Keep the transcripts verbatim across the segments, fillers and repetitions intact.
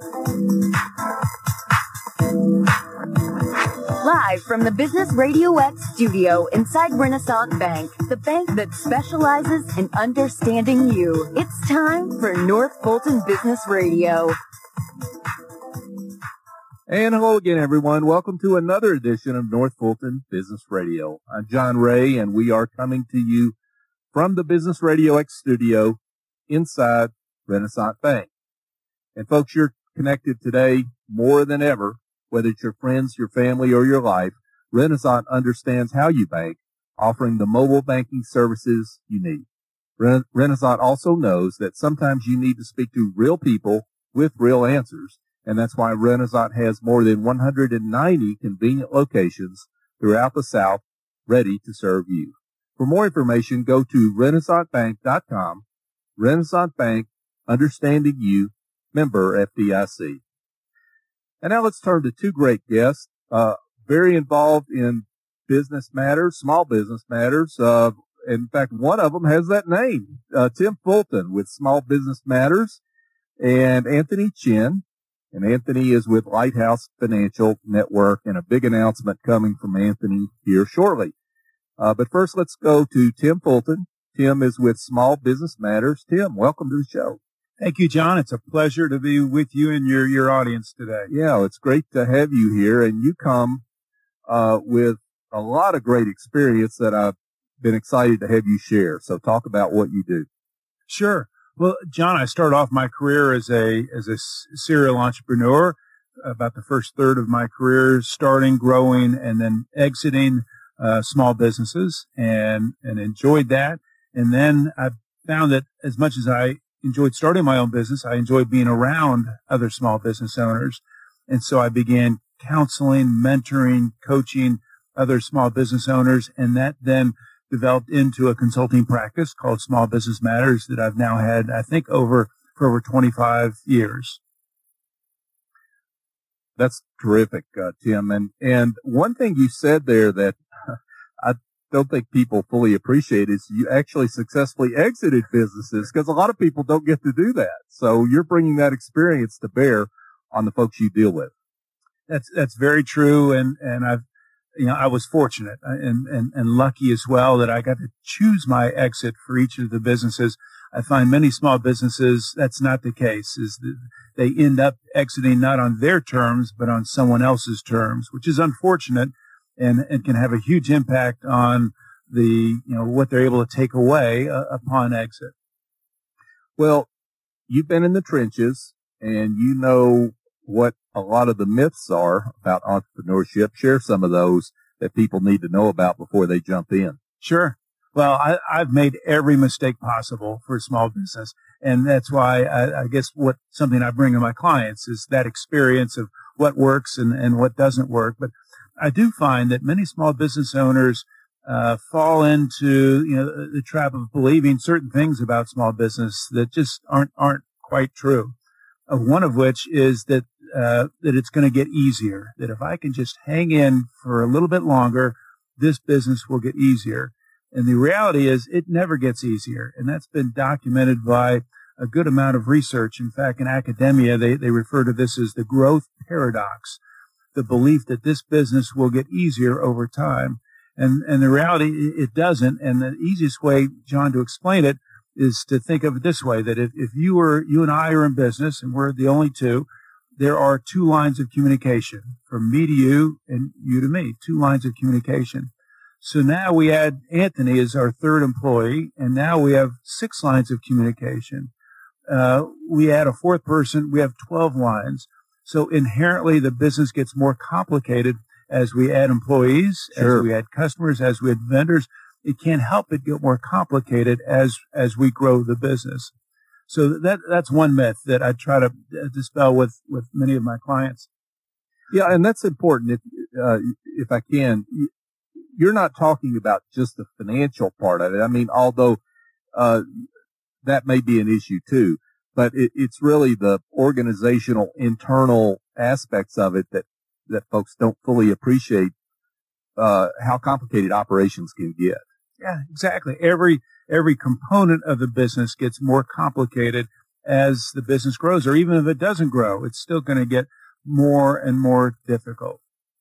Live from the Business Radio X studio inside Renaissance Bank, the bank that specializes in understanding you. It's time for North Fulton Business Radio. And hello again, everyone. Welcome to another edition of North Fulton Business Radio. I'm John Ray, and we are coming to you from the Business Radio X studio inside Renaissance Bank. And folks, you're connected today more than ever, whether it's your friends, your family, or your life. Renaissance understands how you bank, offering the mobile banking services you need. Ren- Renaissance also knows that sometimes you need to speak to real people with real answers, and that's why Renaissance has more than one hundred ninety convenient locations throughout the South ready to serve you. For more information, go to renaissance bank dot com. Renaissance Bank, understanding you, member F D I C. And now let's turn to two great guests, uh, very involved in business matters, small business matters. Uh, in fact, one of them has that name, uh, Tim Fulton with Small Business Matters, and Anthony Chin. And Anthony is with Lighthouse Financial Network, and a big announcement coming from Anthony here shortly. Uh, but first, let's go to Tim Fulton. Tim is with Small Business Matters. Tim, welcome to the show. Thank you, John. It's a pleasure to be with you and your, your audience today. Yeah, it's great to have you here. And you come uh, with a lot of great experience that I've been excited to have you share. So talk about what you do. Sure. Well, John, I started off my career as a as a serial entrepreneur. About the first third of my career, starting, growing, and then exiting uh, small businesses, and and enjoyed that. And then I found that as much as I enjoyed starting my own business, I enjoyed being around other small business owners. And so I began counseling, mentoring, coaching other small business owners. And that then developed into a consulting practice called Small Business Matters that I've now had, I think, over for over twenty-five years. That's terrific, uh, Tim. And, and one thing you said there that I don't think people fully appreciate is you actually successfully exited businesses, because a lot of people don't get to do that. So you're bringing that experience to bear on the folks you deal with. That's, that's very true. And, and I've, you know, I was fortunate and, and, and lucky as well that I got to choose my exit for each of the businesses. I find many small businesses, that's not the case, is that they end up exiting not on their terms, but on someone else's terms, which is unfortunate. And, and can have a huge impact on the, you know, what they're able to take away uh, upon exit. Well, you've been in the trenches and you know what a lot of the myths are about entrepreneurship. Share some of those that people need to know about before they jump in. Sure. Well, I, I've made every mistake possible for a small business. And that's why I, I guess what something I bring to my clients is that experience of what works and, and what doesn't work. But I do find that many small business owners uh, fall into, you know, the trap of believing certain things about small business that just aren't aren't quite true. Uh, one of which is that uh, that it's going to get easier. That if I can just hang in for a little bit longer, this business will get easier. And the reality is, it never gets easier, and that's been documented by a good amount of research. In fact, in academia, they they refer to this as the growth paradox. The belief that this business will get easier over time. And, and the reality, it doesn't. And the easiest way, John, to explain it is to think of it this way, that if, if you were, you and I are in business and we're the only two, there are two lines of communication from me to you and you to me, two lines of communication. So now we add Anthony as our third employee, and now we have six lines of communication. Uh, we add a fourth person, we have twelve lines. So inherently, the business gets more complicated as we add employees, Sure. as we add customers, as we add vendors. It can't help but get more complicated as as we grow the business. So that that's one myth that I try to dispel with, with many of my clients. Yeah, and that's important. If uh, if I can, you're not talking about just the financial part of it. I mean, although uh, that may be an issue too. But it, it's really the organizational, internal aspects of it that, that folks don't fully appreciate, uh, how complicated operations can get. Yeah, exactly. Every, every component of the business gets more complicated as the business grows, or even if it doesn't grow, it's still going to get more and more difficult.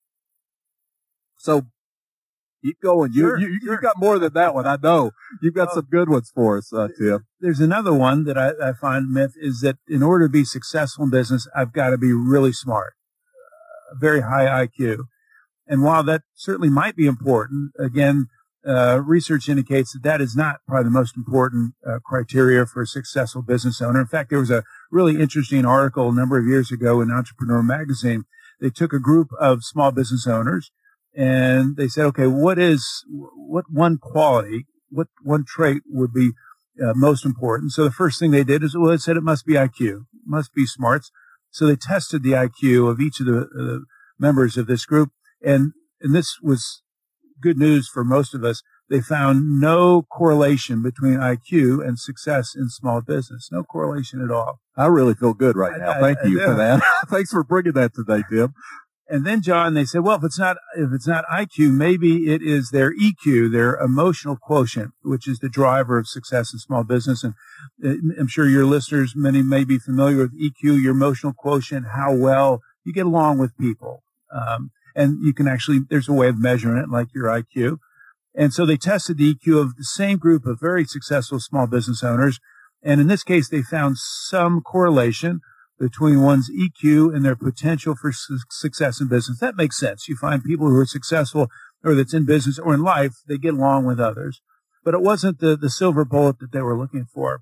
So keep going. You, Sure, you, sure. you got more than that one. I know you've got Oh. some good ones for us, uh, Tim. There's another one that I, I find myth is that in order to be successful in business, I've got to be really smart, a very high I Q. And while that certainly might be important, again, uh, research indicates that that is not probably the most important uh, criteria for a successful business owner. In fact, there was a really interesting article a number of years ago in Entrepreneur Magazine. They took a group of small business owners and they said, okay, what is, what one quality, what one trait would be uh, most important? So the first thing they did is, well, it said it must be I Q, must be smarts. So they tested the I Q of each of the uh, members of this group. And, and this was good news for most of us. They found no correlation between I Q and success in small business. No correlation at all. I really feel good right now. I- I- Thank I you do. for that. Thanks for bringing that today, Tim. And then, John, they said, well, if it's not, if it's not I Q, maybe it is their E Q, their emotional quotient, which is the driver of success in small business. And uh, I'm sure your listeners, many may be familiar with E Q, your emotional quotient, how well you get along with people. Um, and you can actually, there's a way of measuring it like your I Q. And so they tested the E Q of the same group of very successful small business owners. And in this case, they found some correlation between one's E Q and their potential for su- success in business. That makes sense. You find people who are successful or that's in business or in life, they get along with others. But it wasn't the, the silver bullet that they were looking for.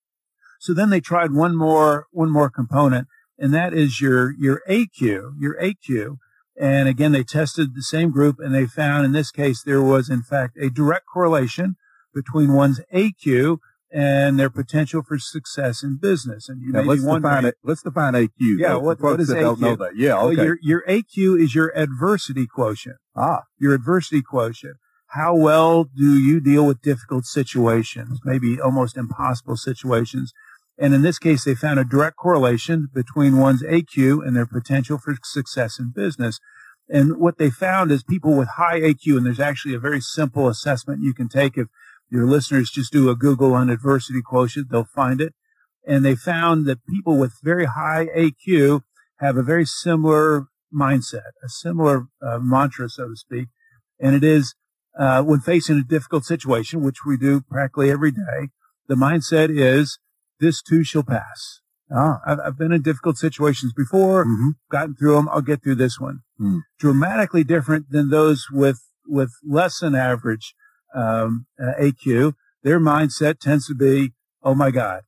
So then they tried one more, one more component, and that is your, your A Q, your A Q. And again, they tested the same group and they found in this case, there was in fact a direct correlation between one's A Q and their potential for success in business. And you Now, may let's be wondering, define it. Let's define A Q. Yeah, though, what- for what folks is that don't A Q? know that? Yeah, well, okay. your, your A Q is your adversity quotient. ah, Your adversity quotient. How well do you deal with difficult situations, maybe almost impossible situations? And in this case, they found a direct correlation between one's A Q and their potential for success in business. And what they found is people with high A Q, and there's actually a very simple assessment you can take if your listeners just do a Google on adversity quotient, they'll find it. And they found that people with very high A Q have a very similar mindset, a similar uh, mantra, so to speak. And it is, uh, when facing a difficult situation, which we do practically every day, the mindset is, this too shall pass. ah, I've, I've been in difficult situations before, mm-hmm. gotten through them. I'll get through this one. Mm. Dramatically different than those with, with less than average, um, uh, A Q. Their mindset tends to be, oh my God,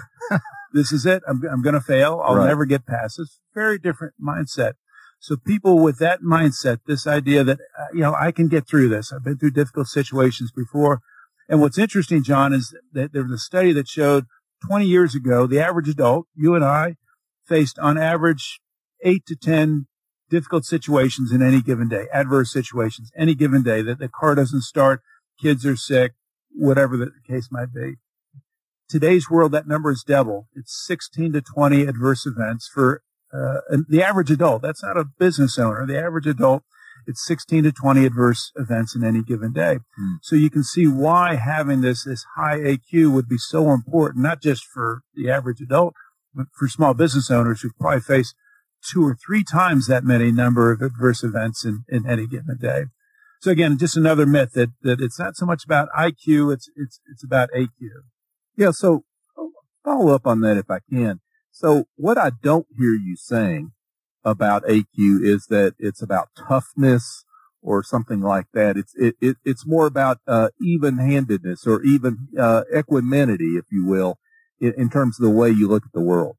this is it. I'm, I'm going to fail. I'll Right. never get past this. Very different mindset. So people with that mindset, this idea that, uh, you know, I can get through this. I've been through difficult situations before. And what's interesting, John, is that there was a study that showed twenty years ago, the average adult, you and I, faced on average eight to ten difficult situations in any given day, adverse situations, any given day, that the car doesn't start, kids are sick, whatever the case might be. Today's world, that number is double. It's sixteen to twenty adverse events for uh, the average adult. That's not a business owner. The average adult, it's sixteen to twenty adverse events in any given day. Hmm. So you can see why having this, this high A Q would be so important, not just for the average adult, but for small business owners who probably face two or three times that many number of adverse events in, in any given day. So again, just another myth that, that it's not so much about I Q, it's, it's, it's about A Q. Yeah, so follow up on that if I can. So what I don't hear you saying about A Q is that it's about toughness or something like that. It's it, it it's more about uh, even-handedness or even uh, equanimity, if you will, in, in terms of the way you look at the world.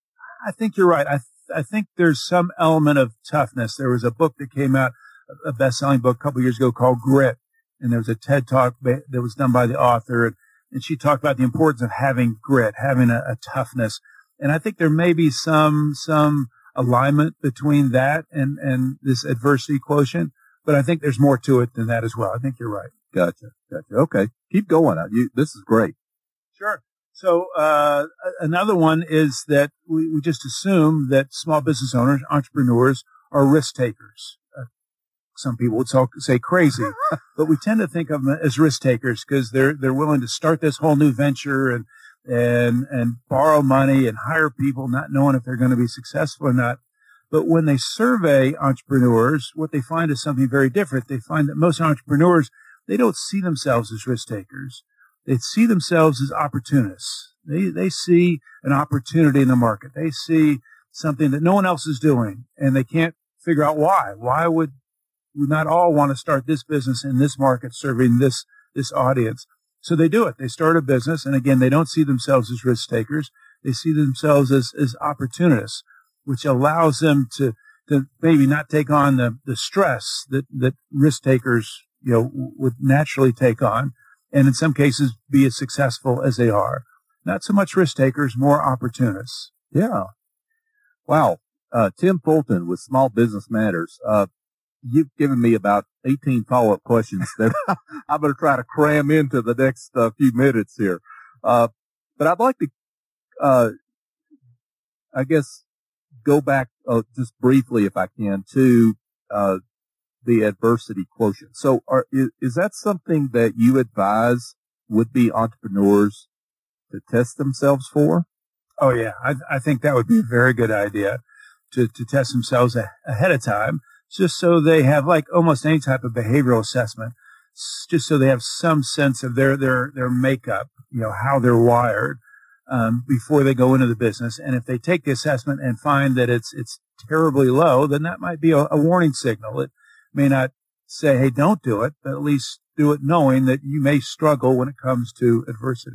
I think you're right. I th- I think there's some element of toughness. There was a book that came out, a best-selling book a couple of years ago called Grit, and there was a TED Talk that was done by the author, and, and she talked about the importance of having grit, having a, a toughness. And I think there may be some some alignment between that and, and this adversity quotient, but I think there's more to it than that as well. I think you're right. Gotcha, gotcha. Okay, keep going. You, this is great. Sure. So uh, another one is that we, we just assume that small business owners, entrepreneurs, are risk takers. Uh, some people would talk, say crazy, but we tend to think of them as risk takers because they're they're willing to start this whole new venture and and, and borrow money and hire people not knowing if they're going to be successful or not. But when they survey entrepreneurs, what they find is something very different. They find that most entrepreneurs, they don't see themselves as risk takers. They see themselves as opportunists. They, they see an opportunity in the market. They see something that no one else is doing, and they can't figure out why. Why would we not all want to start this business in this market serving this, this audience? So they do it. They start a business, and again, they don't see themselves as risk takers. They see themselves as, as opportunists, which allows them to, to maybe not take on the, the stress that, that risk takers, you know, would naturally take on, and in some cases be as successful as they are. Not so much risk takers, more opportunists. Yeah. Wow. Uh, Tim Fulton with Small Business Matters. Uh, you've given me about eighteen follow-up questions that I'm going to try to cram into the next uh, few minutes here. Uh, but I'd like to, uh, I guess, go back uh, just briefly, if I can, to uh, the adversity quotient. So are, is, is that something that you advise would-be entrepreneurs to test themselves for? Oh, yeah. I, I think that would be a very good idea to, to test themselves a, ahead of time, just so they have like almost any type of behavioral assessment, just so they have some sense of their, their, their makeup, you know, how they're wired, um, before they go into the business. And if they take the assessment and find that it's, it's terribly low, then that might be a, a warning signal. It may not say, hey, don't do it, but at least do it knowing that you may struggle when it comes to adversity.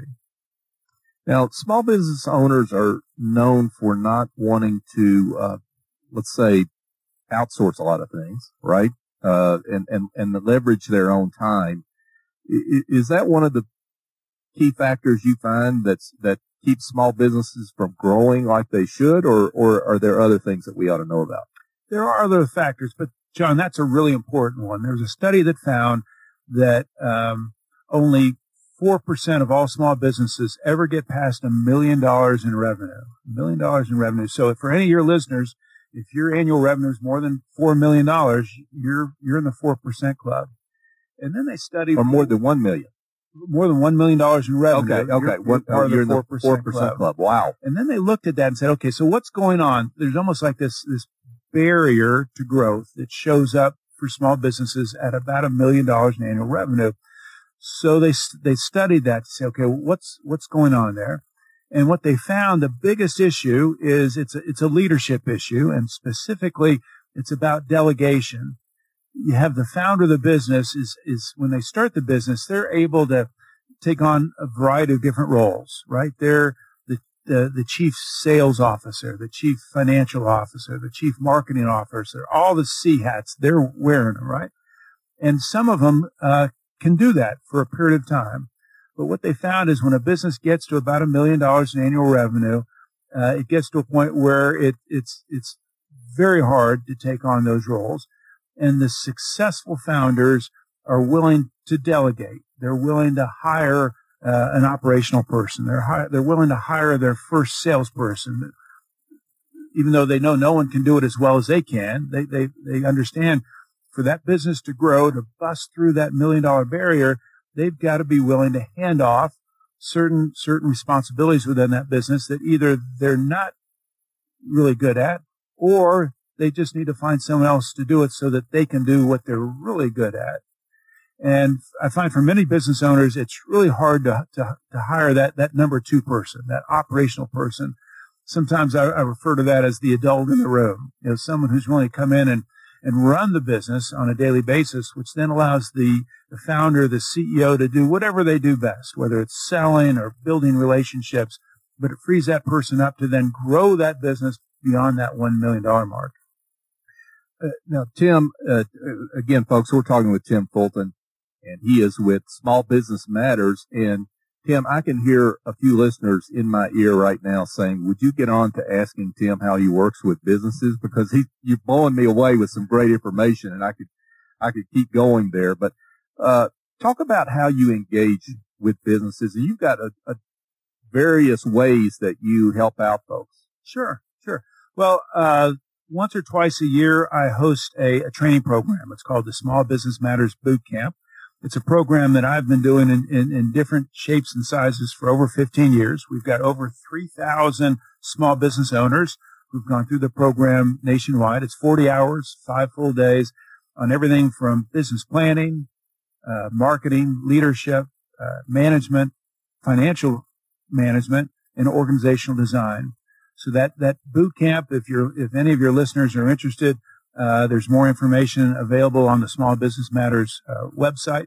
Now, small business owners are known for not wanting to, uh, let's say, outsource a lot of things, right? Uh, and, and, and leverage their own time. I, is that one of the key factors you find that's, that keeps small businesses from growing like they should, or, or are there other things that we ought to know about? There are other factors, but John, that's a really important one. There was a study that found that, um, only four percent of all small businesses ever get past a million dollars in revenue. A million dollars in revenue. So for any of your listeners, if your annual revenue is more than four million dollars, you're, you're in the four percent club. And then they studied. Or more than one million. More than one million dollars in revenue. Okay, okay. You're, you're part you're of the four percent club. club. Wow. And then they looked at that and said, okay, so what's going on? There's almost like this, this barrier to growth that shows up for small businesses at about a million dollars in annual revenue. So they, they studied that to say, okay, what's, what's going on there? And what they found, the biggest issue is it's a, it's a leadership issue. And specifically, it's about delegation. You have the founder of the business is, is when they start the business, they're able to take on a variety of different roles, right? They're the, the, the chief sales officer, the chief financial officer, the chief marketing officer, all the C hats, they're wearing them, right? And some of them, uh, can do that for a period of time. But what they found is when a business gets to about a million dollars in annual revenue, uh, it gets to a point where it, it's, it's very hard to take on those roles. And the successful founders are willing to delegate. They're willing to hire uh, an operational person. They're hi- they're willing to hire their first salesperson, even though they know no one can do it as well as they can. They they they understand for that business to grow, to bust through that million dollar barrier, they've got to be willing to hand off certain certain responsibilities within that business that either they're not really good at, or they just need to find someone else to do it so that they can do what they're really good at. And I find for many business owners, it's really hard to, to, to hire that, that number two person, that operational person. Sometimes I, I refer to that as the adult in the room, you know, someone who's willing to come in and, and run the business on a daily basis, which then allows the, the founder, the C E O to do whatever they do best, whether it's selling or building relationships, but it frees that person up to then grow that business beyond that one million dollars mark. Uh, now, Tim, uh, again, folks, we're talking with Tim Fulton, and he is with Small Business Matters. And Tim, I can hear a few listeners in my ear right now saying, would you get on to asking Tim how he works with businesses? Because he, you're blowing me away with some great information, and I could, I could keep going there. But, uh, talk about how you engage with businesses. And you've got a, a various ways that you help out folks. Sure, sure. Well, uh, once or twice a year, I host a, a training program. It's called the Small Business Matters Boot Camp. It's a program that I've been doing in, in, in different shapes and sizes for over fifteen years. We've got over three thousand small business owners who've gone through the program nationwide. It's forty hours, five full days on everything from business planning, uh, marketing, leadership, uh, management, financial management, and organizational design. So that, that boot camp, if you're, if any of your listeners are interested, Uh, there's more information available on the Small Business Matters uh, website.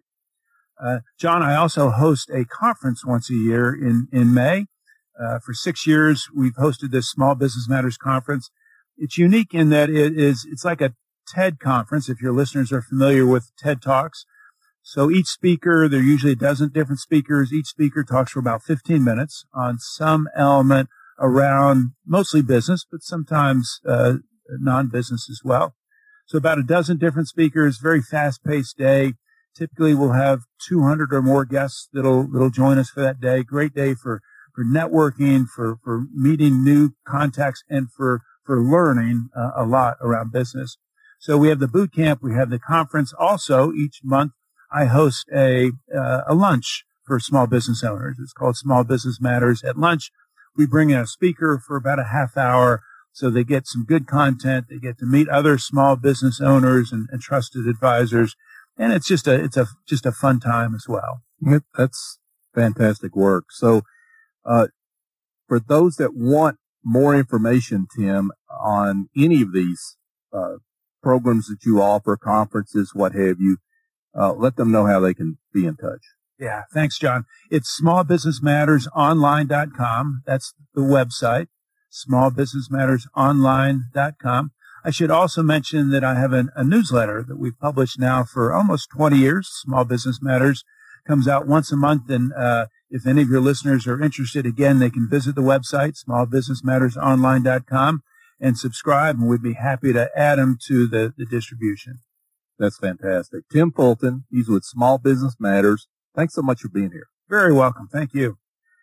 Uh, John, I also host a conference once a year in, in May. Uh, for six years, we've hosted this Small Business Matters conference. It's unique in that it is, it's like a TED conference, if your listeners are familiar with TED Talks. So each speaker, there are usually a dozen different speakers. Each speaker talks for about fifteen minutes on some element around mostly business, but sometimes uh, non-business as well. So about a dozen different speakers, very fast-paced day. Typically, we'll have two hundred or more guests that'll that'll join us for that day. Great day for for networking, for for meeting new contacts, and for for learning uh, a lot around business. So we have the boot camp, we have the conference. Also, each month I host a uh, a lunch for small business owners. It's called Small Business Matters. At lunch, we bring in a speaker for about a half hour. So they get some good content. They get to meet other small business owners and, and trusted advisors. And it's just a, it's a, just a fun time as well. That's fantastic work. So, uh, for those that want more information, Tim, on any of these, uh, programs that you offer, conferences, what have you, uh, let them know how they can be in touch. Yeah. Thanks, John. It's small business matters online dot com. That's the website. small business matters online dot com. I should also mention that I have an, a newsletter that we've published now for almost twenty years. Small Business Matters comes out once a month. And uh, if any of your listeners are interested, again, they can visit the website, small business matters online dot com, and subscribe. And we'd be happy to add them to the, the distribution. That's fantastic. Tim Fulton, he's with Small Business Matters. Thanks so much for being here. Very welcome. Thank you.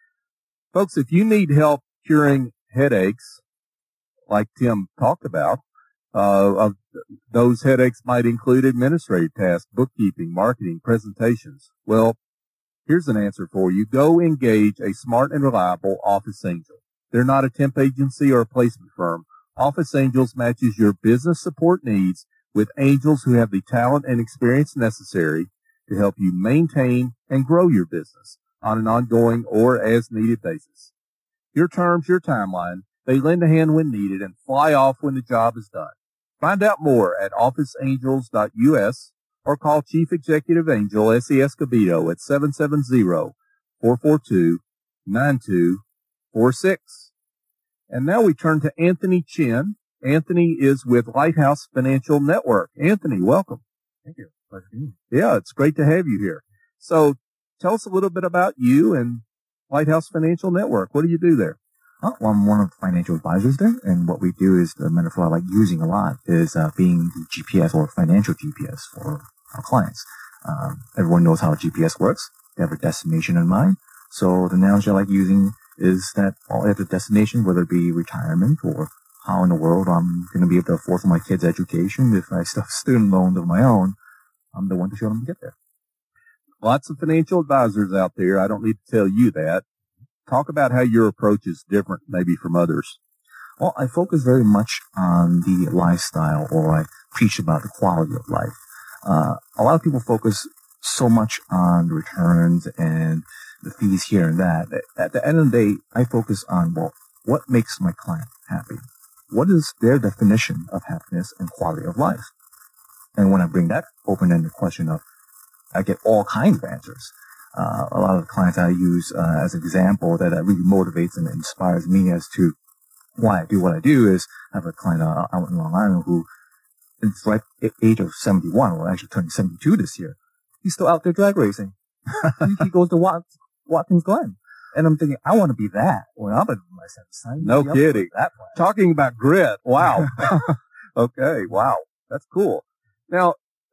Folks, if you need help curing headaches, like Tim talked about, uh, of those headaches might include administrative tasks, bookkeeping, marketing, presentations. Well, here's an answer for you. Go engage a smart and reliable Office Angel. They're not a temp agency or a placement firm. Office Angels matches your business support needs with angels who have the talent and experience necessary to help you maintain and grow your business on an ongoing or as needed basis. Your terms, your timeline. They lend a hand when needed and fly off when the job is done. Find out more at office angels dot U S or call Chief Executive Angel S E Escobedo at seven seven zero, four four two, nine two four six. And now we turn to Anthony Chin. Anthony is with Lighthouse Financial Network. Anthony, welcome. Thank you. Pleasure being Yeah, it's great to have you here. So tell us a little bit about you and Lighthouse Financial Network. What do you do there? Oh, well, I'm one of the financial advisors there, and what we do is the metaphor I like using a lot is uh, being the G P S or financial G P S for our clients. Um, everyone knows how G P S works. They have a destination in mind. So the analogy I like using is that all at the destination, whether it be retirement or how in the world I'm going to be able to afford for my kids' education if I still have student loans of my own, I'm the one to show them to get there. Lots of financial advisors out there. I don't need to tell you that. Talk about how your approach is different maybe from others. Well, I focus very much on the lifestyle, or I preach about the quality of life. Uh, a lot of people focus so much on the returns and the fees here and that. At the end of the day, I focus on, well, what makes my client happy? What is their definition of happiness and quality of life? And when I bring that open-ended question up, I get all kinds of answers. Uh, a lot of the clients I use uh, as an example that uh, really motivates and inspires me as to why I do what I do is I have a client uh, out in Long Island who is like the age of seventy-one, or actually turning seventy-two this year. He's still out there drag racing. he, he goes to Wat- Watkins Glen. And I'm thinking, I want to be that when I'm in my seventies. No kidding. That Talking about grit. Wow. Okay. Wow. That's cool. Now,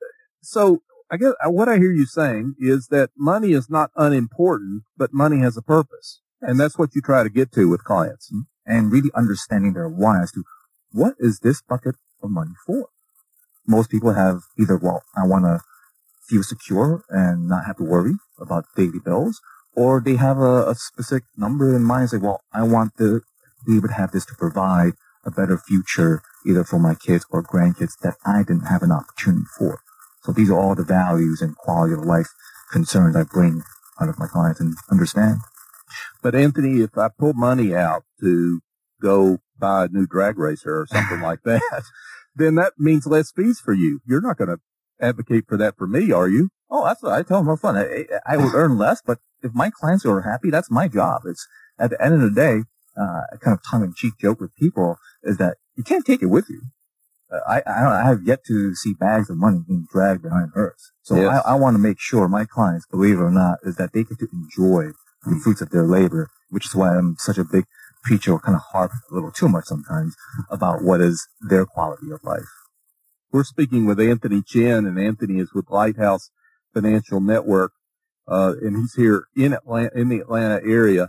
so I guess what I hear you saying is that money is not unimportant, but money has a purpose. Yes. And that's what you try to get to with clients. And really understanding their why as to what is this bucket of money for? Most people have either, well, I want to feel secure and not have to worry about daily bills, or they have a, a specific number in mind. Say, well, I want to be able to have this to provide a better future, either for my kids or grandkids that I didn't have an opportunity for. So these are all the values and quality of life concerns I bring out of my clients and understand. But Anthony, if I pull money out to go buy a new drag racer or something like that, then that means less fees for you. You're not going to advocate for that for me, are you? Oh, that's what I tell them up front. I, I would earn less, but if my clients are happy, that's my job. It's at the end of the day, uh, a kind of tongue-in-cheek joke with people is that you can't take it with you. Uh, I, I, don't, I have yet to see bags of money being dragged behind hers. So yes. I, I want to make sure my clients, believe it or not, is that they get to enjoy the fruits of their labor, which is why I'm such a big preacher, or kind of harp a little too much sometimes about what is their quality of life. We're speaking with Anthony Chen, and Anthony is with Lighthouse Financial Network, uh, and he's here in Atlanta, in the Atlanta area.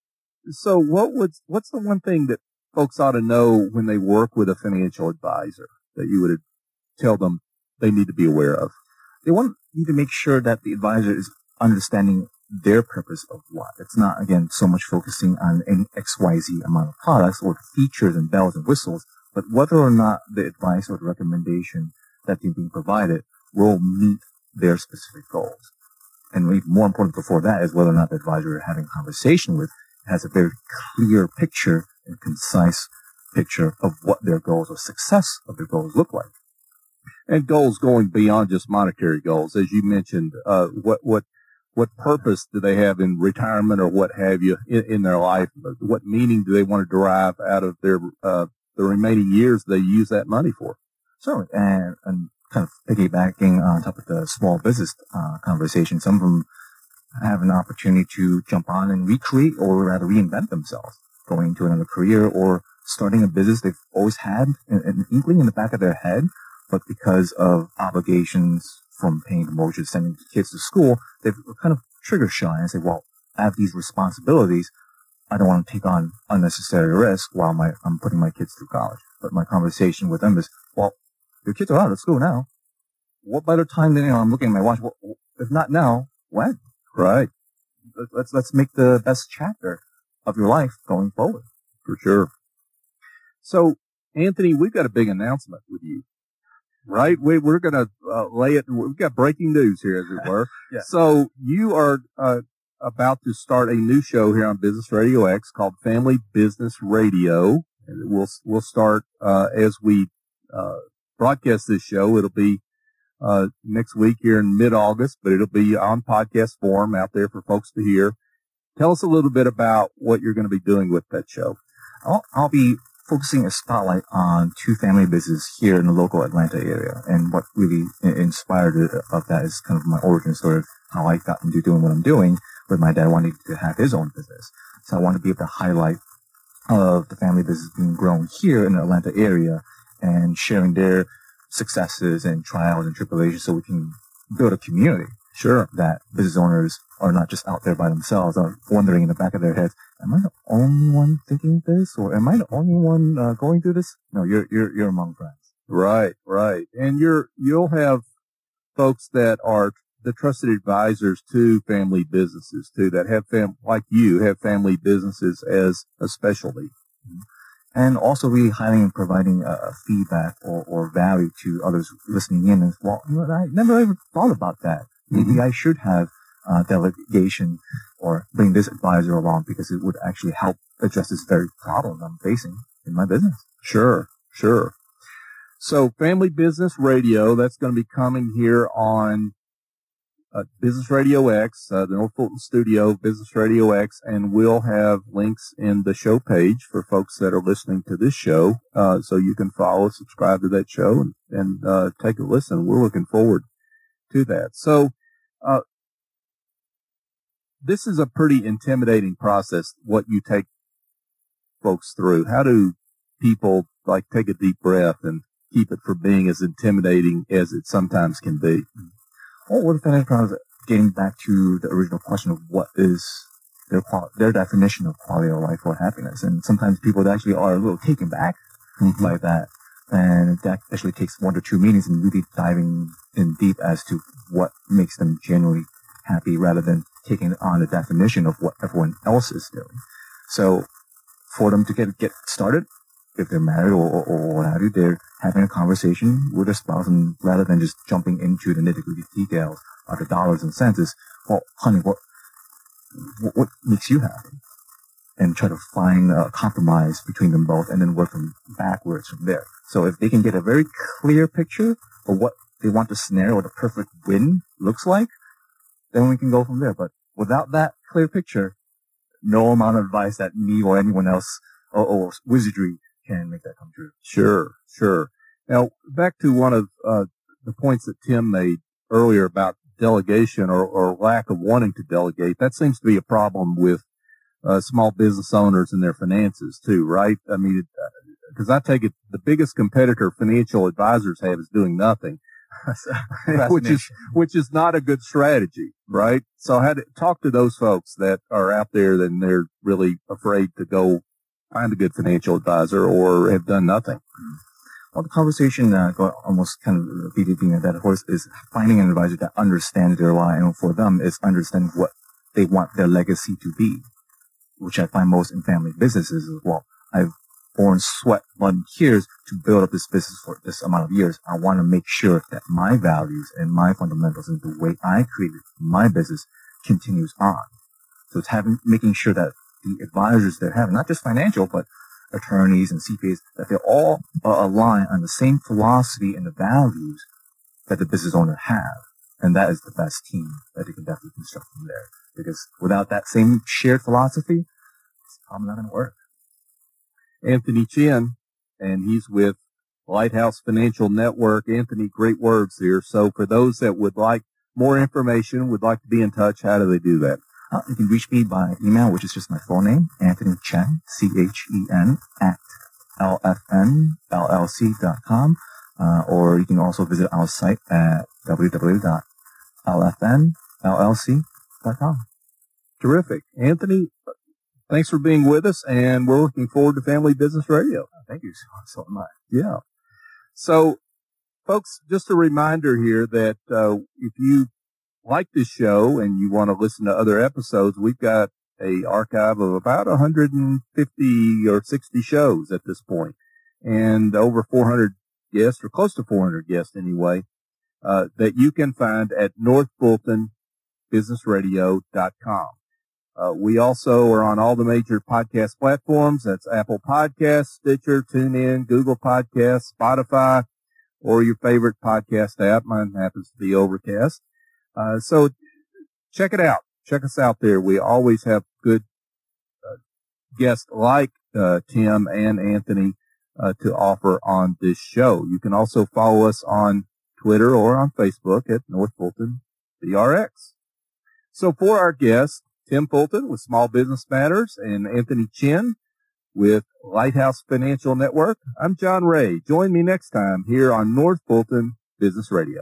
So what would, what's the one thing that folks ought to know when they work with a financial advisor that you would tell them they need to be aware of? They want need to make sure that the advisor is understanding their purpose of what. It's not, again, so much focusing on any X Y Z amount of products or features and bells and whistles, but whether or not the advice or the recommendation that they're being provided will meet their specific goals. And even more important before that is whether or not the advisor you're having a conversation with has a very clear picture and concise picture of what their goals or success of their goals look like. And goals going beyond just monetary goals. As you mentioned, uh, what, what, what purpose do they have in retirement or what have you in, in their life? What meaning do they want to derive out of their, uh, the remaining years they use that money for? Certainly. And, and kind of piggybacking on top of the small business, uh, conversation, some of them have an opportunity to jump on and recreate or rather reinvent themselves, going into another career or starting a business they've always had an, an inkling in the back of their head, but because of obligations from paying the mortgage, sending kids to school, they've kind of trigger shy and say, well, I have these responsibilities. I don't want to take on unnecessary risk while my, I'm putting my kids through college. But my conversation with them is, well, your kids are out of school now. What better time than, you know, I'm looking at my watch. Well, if not now, when? Right. Let's, let's make the best chapter of your life going forward. For sure. So, Anthony, we've got a big announcement with you. Right? We, we're going to uh, lay it. We've got breaking news here, as it were. Yeah. So you are uh, about to start a new show here on Business Radio X called Family Business Radio. And we'll, we'll start uh, as we uh, broadcast this show. It'll be uh, next week here in mid-August, but it'll be on podcast form out there for folks to hear. Tell us a little bit about what you're going to be doing with that show. I'll, I'll be focusing a spotlight on two family businesses here in the local Atlanta area. And what really inspired it of that is kind of my origin story of how I got into doing what I'm doing with my dad wanting to have his own business. So I want to be able to highlight of the family business being grown here in the Atlanta area and sharing their successes and trials and tribulations so we can build a community. Sure. That business owners are not just out there by themselves, are wondering in the back of their heads, am I the only one thinking this, or am I the only one uh, going through this? No, you're you're you're among friends. Right, right. And you're you'll have folks that are the trusted advisors to family businesses too, that have fam like you have family businesses as a specialty. And also really highlighting and providing uh, feedback or, or value to others listening in as well. You know, I never ever thought about that. Maybe mm-hmm. I should have uh, delegation or bring this advisor along because it would actually help address this very problem I'm facing in my business. Sure, sure. So Family Business Radio, that's going to be coming here on uh, Business Radio X, uh, the North Fulton studio, Business Radio X, and we'll have links in the show page for folks that are listening to this show, uh, so you can follow, subscribe to that show, and, and uh, take a listen. We're looking forward to that. So, uh, this is a pretty intimidating process, what you take folks through. How do people like take a deep breath and keep it from being as intimidating as it sometimes can be? Well, what if I kind of getting back to the original question of what is their quali- their definition of quality of life or happiness? And sometimes people actually are a little taken back mm-hmm. by that. And that actually takes one to two meetings and really diving in deep as to what makes them genuinely happy rather than taking on the definition of what everyone else is doing. So for them to get, get started, if they're married or, or, or what have you, they're having a conversation with their spouse, and rather than just jumping into the nitty-gritty details of the dollars and cents is, well, honey, what, what, what makes you happy? And try to find a compromise between them both and then work from backwards from there. So if they can get a very clear picture of what they want the scenario or the perfect win looks like, then we can go from there. But without that clear picture, no amount of advice that me or anyone else or, or wizardry can make that come true. Sure, sure. Now, back to one of uh, the points that Tim made earlier about delegation or, or lack of wanting to delegate. That seems to be a problem with Uh, small business owners and their finances too, right? I mean, because I take it the biggest competitor financial advisors have is doing nothing, which is which is not a good strategy, right? So I had to talk to those folks that are out there and they're really afraid to go find a good financial advisor or have done nothing. Well, the conversation uh, go almost kind of beating at that horse is finding an advisor that understands their why, and for them is understanding what they want their legacy to be, which I find most in family businesses as well. I've borne sweat, blood, and tears to build up this business for this amount of years. I want to make sure that my values and my fundamentals and the way I created my business continues on. So it's having, making sure that the advisors they're having, not just financial, but attorneys and C P As, that they're all uh, aligned on the same philosophy and the values that the business owner have. And that is the best team that they can definitely construct from there. Because without that same shared philosophy, it's probably not going to work. Anthony Chin, and he's with Lighthouse Financial Network. Anthony, great words here. So for those that would like more information, would like to be in touch, how do they do that? Uh, you can reach me by email, which is just my full name, Anthony Chen, C H E N, at L F N L L C dot com. Uh, or you can also visit our site at w w w dot l f n l l c dot com. Terrific. Anthony, thanks for being with us, and we're looking forward to Family Business Radio. Thank you so, so much. Yeah. So, folks, just a reminder here that uh, if you like this show and you want to listen to other episodes, we've got a archive of about one hundred fifty or sixty shows at this point, and over four hundred guests, or close to four hundred guests anyway, uh, that you can find at north fulton business radio dot com. Uh, we also are on all the major podcast platforms. That's Apple Podcasts, Stitcher, TuneIn, Google Podcasts, Spotify, or your favorite podcast app. Mine happens to be Overcast. Uh, so check it out. Check us out there. We always have good uh, guests like uh, Tim and Anthony Uh, to offer on this show. You can also follow us on Twitter or on Facebook at North Fulton B R X. So for our guests, Tim Fulton with Small Business Matters and Anthony Chin with Lighthouse Financial Network, I'm John Ray. Join me next time here on North Fulton Business Radio.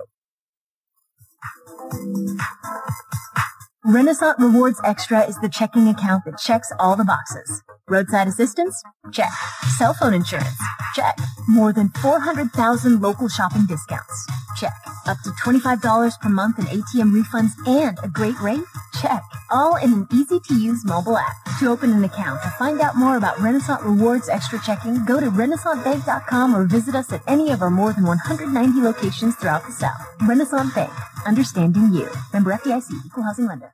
Renaissance Rewards Extra is the checking account that checks all the boxes. Roadside assistance? Check. Cell phone insurance? Check. More than four hundred thousand local shopping discounts? Check. Up to twenty-five dollars per month in A T M refunds and a great rate? Check. All in an easy-to-use mobile app. To open an account or find out more about Renaissance Rewards Extra Checking, go to renaissance bank dot com or visit us at any of our more than one hundred ninety locations throughout the South. Renaissance Bank. Understanding you. Member F D I C. Equal Housing Lender.